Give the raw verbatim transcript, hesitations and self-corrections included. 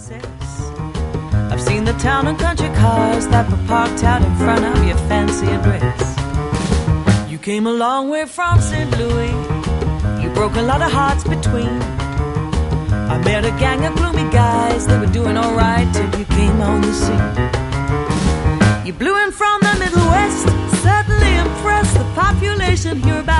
success. I've seen the town and country cars that were parked out in front of your fancy address. You came a long way from Saint Louis. You broke a lot of hearts between. I met a gang of gloomy guys. They were doing alright till you came on the scene. You blew in from the Middle West, certainly impressed the population here about